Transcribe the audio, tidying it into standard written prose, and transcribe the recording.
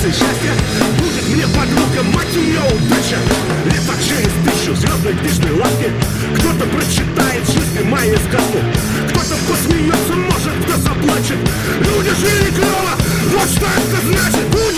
порции счастья. Будет мне подруга, мать ее удача. Лет так через 1000 в звездной книжной лавке кто-то прочитает жизни моей сказку. Кто-то посмеется, может, кто заплачет. Люди жили клево, вот что это значит.